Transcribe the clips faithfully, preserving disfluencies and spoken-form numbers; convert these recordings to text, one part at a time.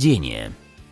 Поведение.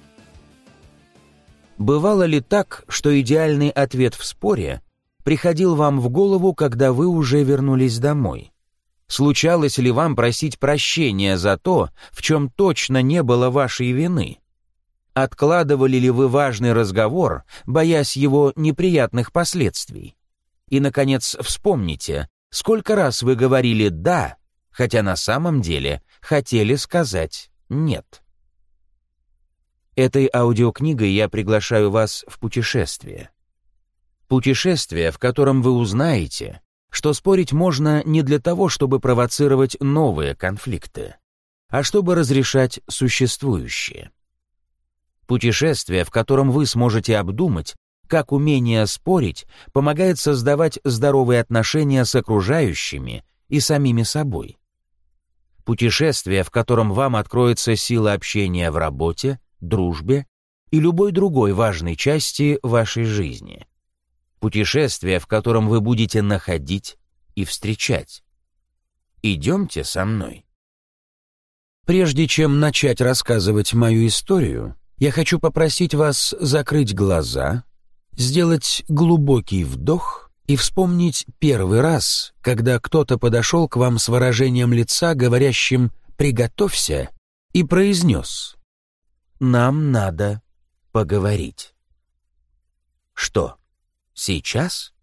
Бывало ли так, что идеальный ответ в споре приходил вам в голову, когда вы уже вернулись домой? Случалось ли вам просить прощения за то, в чем точно не было вашей вины? Откладывали ли вы важный разговор, боясь его неприятных последствий? И, наконец, вспомните, сколько раз вы говорили «да», хотя на самом деле хотели сказать «нет». Этой аудиокнигой я приглашаю вас в путешествие. Путешествие, в котором вы узнаете, что спорить можно не для того, чтобы провоцировать новые конфликты, а чтобы разрешать существующие. Путешествие, в котором вы сможете обдумать, как умение спорить помогает создавать здоровые отношения с окружающими и самими собой. Путешествие, в котором вам откроется сила общения в работе, дружбе и любой другой важной части вашей жизни. Путешествие, в котором вы будете находить и встречать. Идемте со мной. Прежде чем начать рассказывать мою историю, я хочу попросить вас закрыть глаза, сделать глубокий вдох и вспомнить первый раз, когда кто-то подошел к вам с выражением лица, говорящим «приготовься», и произнес «нам надо поговорить». Что, сейчас?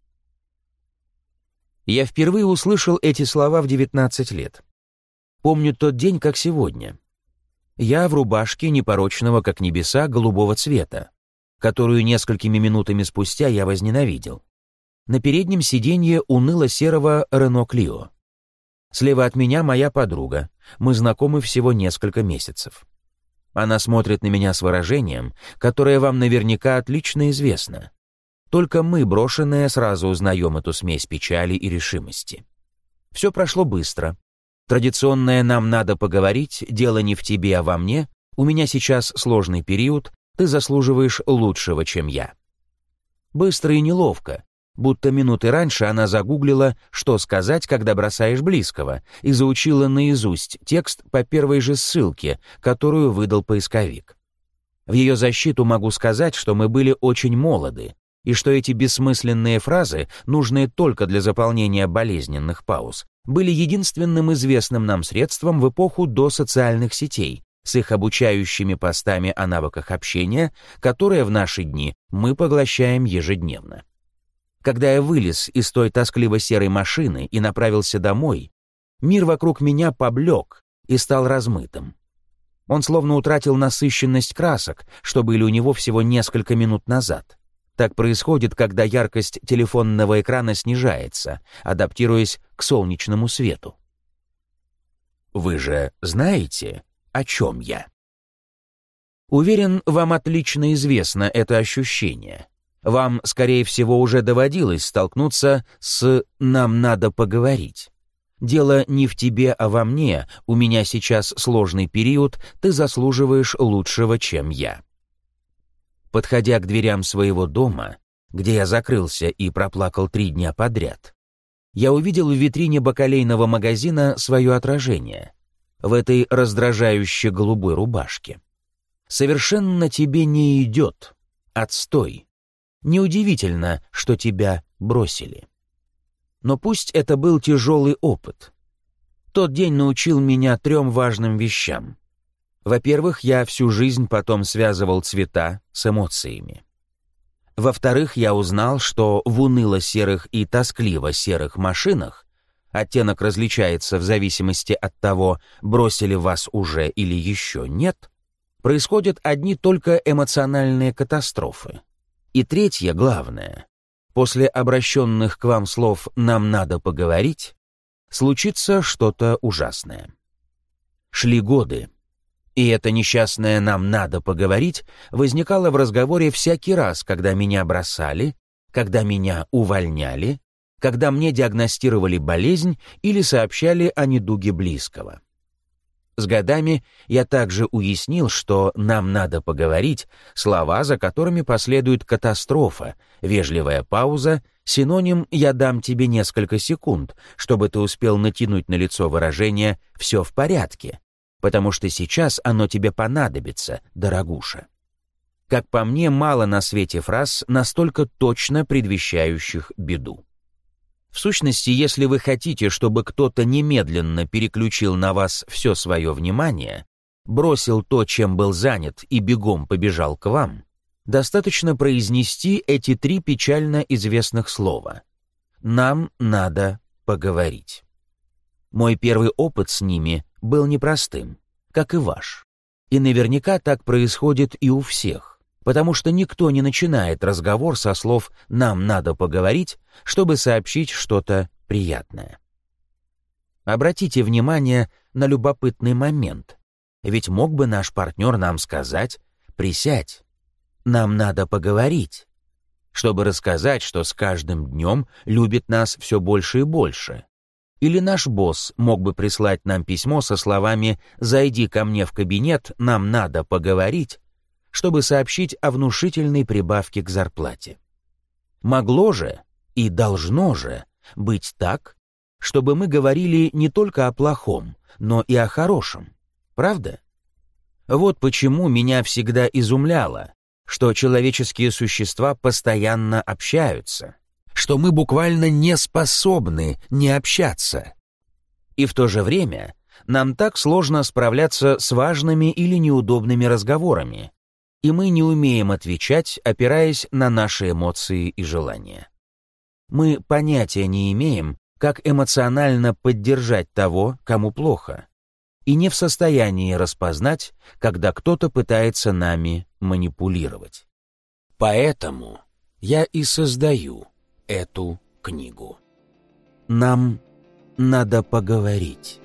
Я впервые услышал эти слова в девятнадцать лет. Помню тот день, как сегодня. Я в рубашке непорочного, как небеса, голубого цвета, которую несколькими минутами спустя я возненавидел. На переднем сиденье уныло-серого Рено Клио. Слева от меня моя подруга, мы знакомы всего несколько месяцев. Она смотрит на меня с выражением, которое вам наверняка отлично известно. Только мы, брошенные, сразу узнаем эту смесь печали и решимости. Все прошло быстро. Традиционное «нам надо поговорить», дело не в тебе, а во мне, у меня сейчас сложный период, ты заслуживаешь лучшего, чем я. Быстро и неловко, будто минуты раньше она загуглила, что сказать, когда бросаешь близкого, и заучила наизусть текст по первой же ссылке, которую выдал поисковик. В ее защиту могу сказать, что мы были очень молоды, и что эти бессмысленные фразы, нужные только для заполнения болезненных пауз, были единственным известным нам средством в эпоху до социальных сетей, с их обучающими постами о навыках общения, которые в наши дни мы поглощаем ежедневно. Когда я вылез из той тоскливо-серой машины и направился домой, мир вокруг меня поблек и стал размытым. Он словно утратил насыщенность красок, что были у него всего несколько минут назад. Так происходит, когда яркость телефонного экрана снижается, адаптируясь к солнечному свету. Вы же знаете, о чем я? Уверен, вам отлично известно это ощущение. Вам, скорее всего, уже доводилось столкнуться с «нам надо поговорить». Дело не в тебе, а во мне, у меня сейчас сложный период, ты заслуживаешь лучшего, чем я. Подходя к дверям своего дома, где я закрылся и проплакал три дня подряд, я увидел в витрине бакалейного магазина свое отражение в этой раздражающей голубой рубашке. Совершенно тебе не идет. Отстой. Неудивительно, что тебя бросили. Но пусть это был тяжелый опыт. Тот день научил меня трем важным вещам. Во-первых, я всю жизнь потом связывал цвета с эмоциями. Во-вторых, я узнал, что в уныло-серых и тоскливо-серых машинах оттенок различается в зависимости от того, бросили вас уже или еще нет, происходят одни только эмоциональные катастрофы. И третье, главное, после обращенных к вам слов «нам надо поговорить», случится что-то ужасное. Шли годы. И это несчастное «нам надо поговорить» возникало в разговоре всякий раз, когда меня бросали, когда меня увольняли, когда мне диагностировали болезнь или сообщали о недуге близкого. С годами я также уяснил, что «нам надо поговорить» — слова, за которыми последует катастрофа, вежливая пауза, синоним «я дам тебе несколько секунд», чтобы ты успел натянуть на лицо выражение «все в порядке», потому что сейчас оно тебе понадобится, дорогуша. Как по мне, мало на свете фраз, настолько точно предвещающих беду. В сущности, если вы хотите, чтобы кто-то немедленно переключил на вас все свое внимание, бросил то, чем был занят, и бегом побежал к вам, достаточно произнести эти три печально известных слова. «Нам надо поговорить». Мой первый опыт с ними был непростым, как и ваш. И наверняка так происходит и у всех, потому что никто не начинает разговор со слов «нам надо поговорить», чтобы сообщить что-то приятное. Обратите внимание на любопытный момент, ведь мог бы наш партнер нам сказать «присядь, нам надо поговорить», чтобы рассказать, что с каждым днем любит нас все больше и больше. Или наш босс мог бы прислать нам письмо со словами «зайди ко мне в кабинет, нам надо поговорить», чтобы сообщить о внушительной прибавке к зарплате. Могло же и должно же быть так, чтобы мы говорили не только о плохом, но и о хорошем. Правда? Вот почему меня всегда изумляло, что человеческие существа постоянно общаются, что мы буквально не способны не общаться. И в то же время нам так сложно справляться с важными или неудобными разговорами, и мы не умеем отвечать, опираясь на наши эмоции и желания. Мы понятия не имеем, как эмоционально поддержать того, кому плохо, и не в состоянии распознать, когда кто-то пытается нами манипулировать. Поэтому я и создаю эту книгу. Нам надо поговорить.